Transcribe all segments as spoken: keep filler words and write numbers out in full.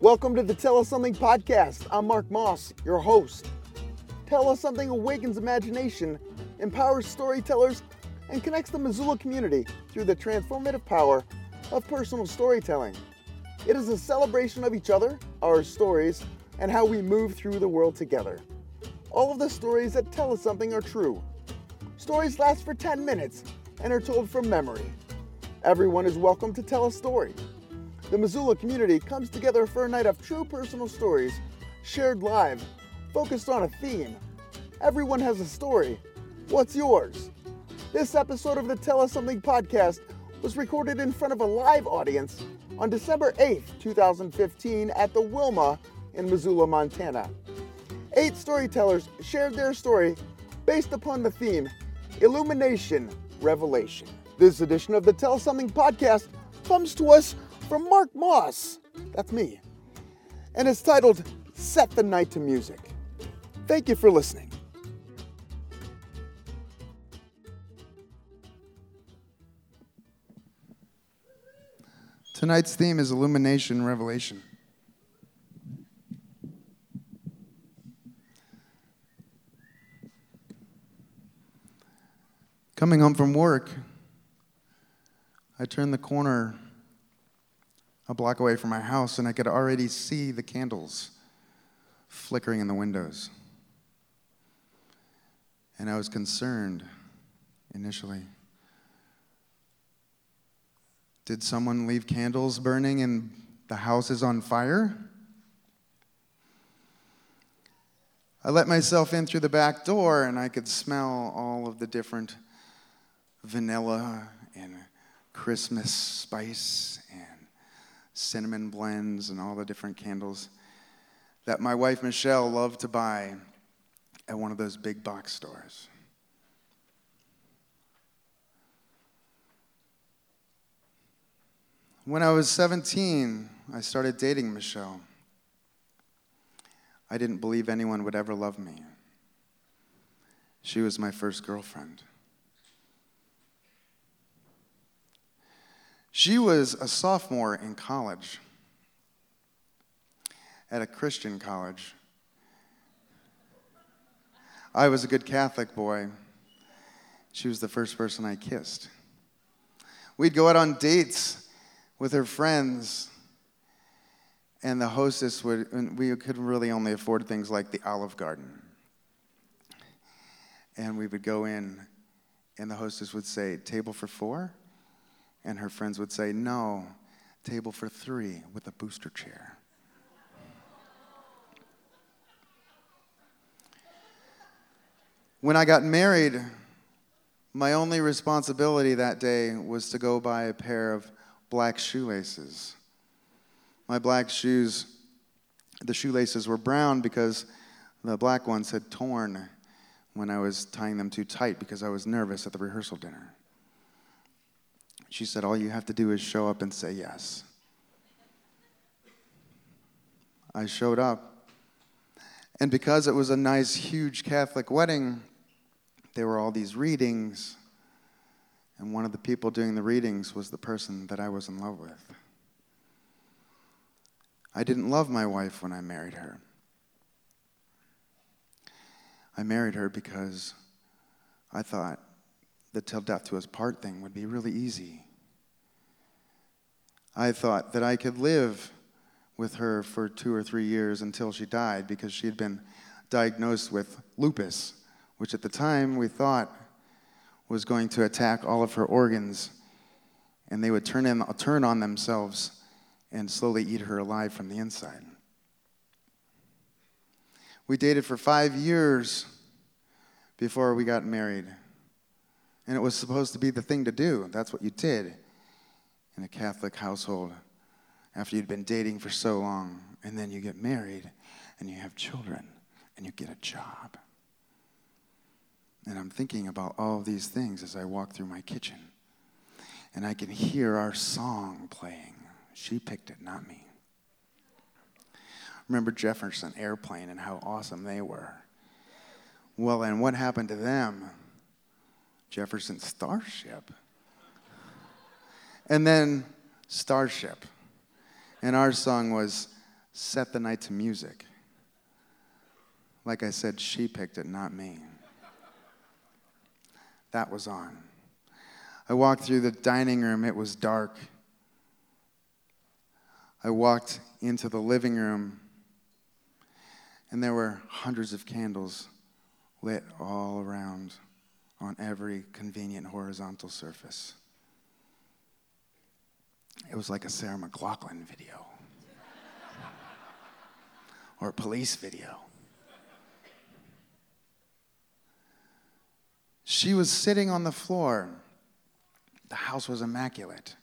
Welcome to the Tell Us Something podcast. I'm Mark Moss, your host. Tell Us Something awakens imagination, empowers storytellers, and connects the Missoula community through the transformative power of personal storytelling. It is a celebration of each other, our stories, and how we move through the world together. All of the stories that tell us something are true. Stories last for ten minutes and are told from memory. Everyone is welcome to tell a story. The Missoula community comes together for a night of true personal stories, shared live, focused on a theme. Everyone has a story. What's yours? This episode of the Tell Us Something podcast was recorded in front of a live audience on December eighth, twenty fifteen at the Wilma in Missoula, Montana. Eight storytellers shared their story based upon the theme, Illumination, Revelation. This edition of the Tell Us Something podcast comes to us from Mark Moss, that's me, and it's titled, Set the Night to Music. Thank you for listening. Tonight's theme is Illumination, Revelation. Coming home from work, I turned the corner a block away from my house, and I could already see the candles flickering in the windows. And I was concerned initially. Did someone leave candles burning and the house is on fire? I let myself in through the back door, and I could smell all of the different vanilla and Christmas spice and cinnamon blends and all the different candles that my wife Michelle loved to buy at one of those big box stores. When I was seventeen, I started dating Michelle. I didn't believe anyone would ever love me. She was my first girlfriend. She was a sophomore in college, at a Christian college. I was a good Catholic boy. She was the first person I kissed. We'd go out on dates with her friends, and the hostess would, and we could really only afford things like the Olive Garden. And we would go in, and the hostess would say, table for four? And her friends would say, no, table for three with a booster chair. When I got married, my only responsibility that day was to go buy a pair of black shoelaces. My black shoes, the shoelaces were brown because the black ones had torn when I was tying them too tight because I was nervous at the rehearsal dinner. She said, all you have to do is show up and say yes. I showed up, and because it was a nice, huge Catholic wedding, there were all these readings, and one of the people doing the readings was the person that I was in love with. I didn't love my wife when I married her. I married her because I thought the till death do us part thing would be really easy. I thought that I could live with her for two or three years until she died because she had been diagnosed with lupus, which at the time we thought was going to attack all of her organs, and they would turn in, turn on themselves and slowly eat her alive from the inside. We dated for five years before we got married. And it was supposed to be the thing to do. That's what you did in a Catholic household after you'd been dating for so long. And then you get married, and you have children, and you get a job. And I'm thinking about all of these things as I walk through my kitchen. And I can hear our song playing. She picked it, not me. Remember Jefferson Airplane and how awesome they were. Well, and what happened to them? Jefferson Starship. And then Starship. And our song was set the night to music. Like I said, she picked it, not me. That was on. I walked through the dining room. It was dark. I walked into the living room, and there were hundreds of candles lit all around on every convenient horizontal surface. It was like a Sarah McLachlan video or a Police video. She was sitting on the floor. The house was immaculate.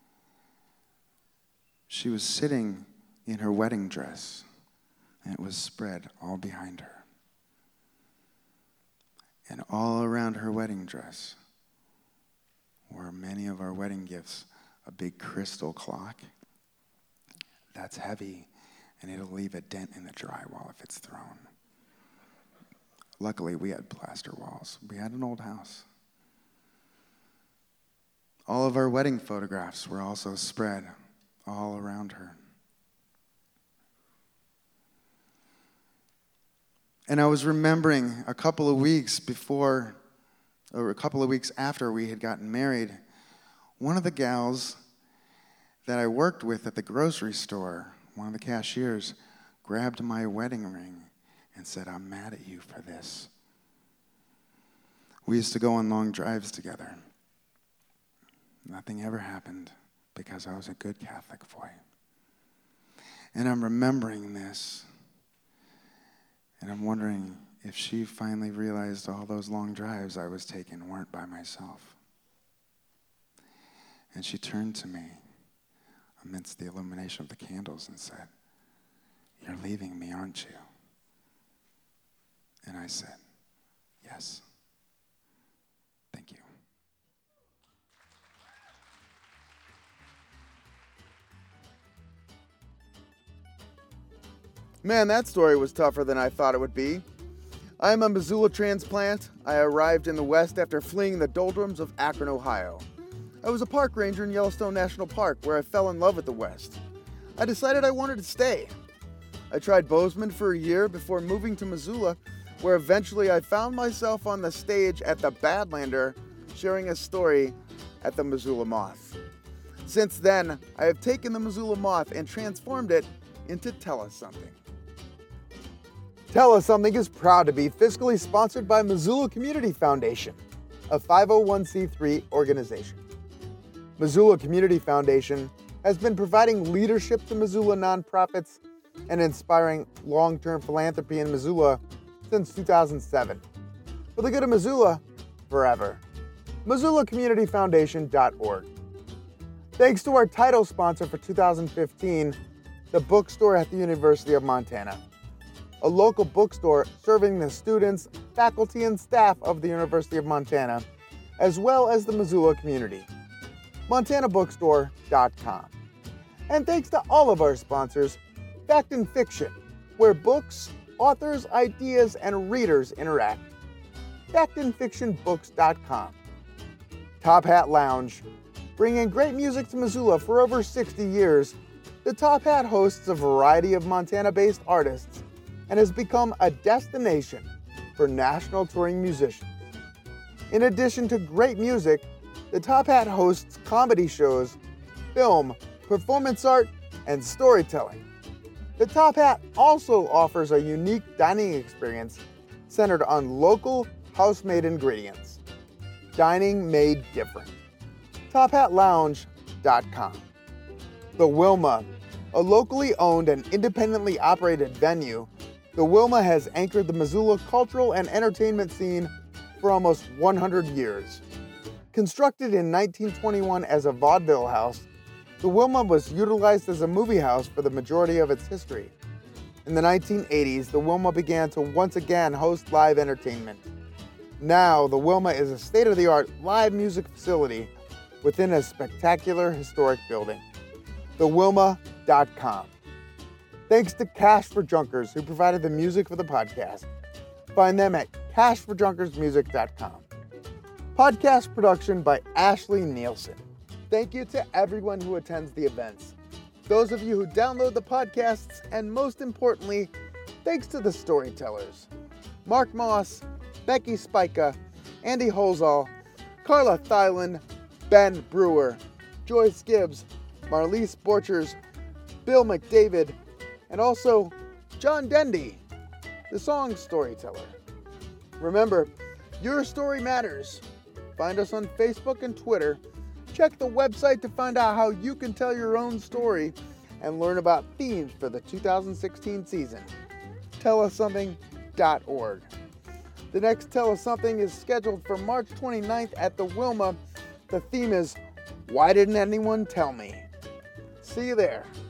She was sitting in her wedding dress, and it was spread all behind her. And all around her wedding dress were many of our wedding gifts. A big crystal clock. That's heavy, and it'll leave a dent in the drywall if it's thrown. Luckily, we had plaster walls. We had an old house. All of our wedding photographs were also spread all around her. And I was remembering a couple of weeks before, or a couple of weeks after we had gotten married, one of the gals that I worked with at the grocery store, one of the cashiers, grabbed my wedding ring and said, "I'm mad at you for this." We used to go on long drives together. Nothing ever happened because I was a good Catholic boy. And I'm remembering this, and I'm wondering if she finally realized all those long drives I was taking weren't by myself. And she turned to me amidst the illumination of the candles and said, "You're leaving me, aren't you?" And I said, "Yes. Thank you." Man, that story was tougher than I thought it would be. I am a Missoula transplant. I arrived in the West after fleeing the doldrums of Akron, Ohio. I was a park ranger in Yellowstone National Park where I fell in love with the West. I decided I wanted to stay. I tried Bozeman for a year before moving to Missoula, where eventually I found myself on the stage at the Badlander sharing a story at the Missoula Moth. Since then, I have taken the Missoula Moth and transformed it into Tell Us Something. Tell Us Something is proud to be fiscally sponsored by Missoula Community Foundation, a five oh one c three organization. Missoula Community Foundation has been providing leadership to Missoula nonprofits and inspiring long-term philanthropy in Missoula since two thousand seven. For the good of Missoula, forever. Missoula Community Foundation dot org. Thanks to our title sponsor for two thousand fifteen, the bookstore at the University of Montana, a local bookstore serving the students, faculty, and staff of the University of Montana, as well as the Missoula community. Montana Bookstore dot com. And thanks to all of our sponsors, Fact and Fiction, where books, authors, ideas, and readers interact. Fact and Fiction Books dot com. Top Hat Lounge. Bringing great music to Missoula for over sixty years, the Top Hat hosts a variety of Montana-based artists and has become a destination for national touring musicians. In addition to great music, the Top Hat hosts comedy shows, film, performance art, and storytelling. The Top Hat also offers a unique dining experience centered on local, house-made ingredients. Dining made different. Top Hat Lounge dot com. The Wilma, a locally owned and independently operated venue, the Wilma has anchored the Missoula cultural and entertainment scene for almost one hundred years. Constructed in nineteen twenty-one as a vaudeville house, the Wilma was utilized as a movie house for the majority of its history. In the nineteen eighties, the Wilma began to once again host live entertainment. Now, the Wilma is a state-of-the-art live music facility within a spectacular historic building. the wilma dot com. Thanks to Cash for Junkers, who provided the music for the podcast. Find them at cash for junkers music dot com. Podcast production by Ashley Nielsen. Thank you to everyone who attends the events. those of you who download the podcasts, and most importantly, thanks to the storytellers. Mark Moss, Becky Spica, Andy Holzall, Carla Thyland, Ben Brewer, Joyce Gibbs, Marlise Borchers, Bill McDavid, and also John Dendy, the song storyteller. Remember, your story matters. Find us on Facebook and Twitter. Check the website to find out how you can tell your own story and learn about themes for the two thousand sixteen season. tell us something dot org. The next Tell Us Something is scheduled for March twenty-ninth at the Wilma. The theme is, Why Didn't Anyone Tell Me? See you there.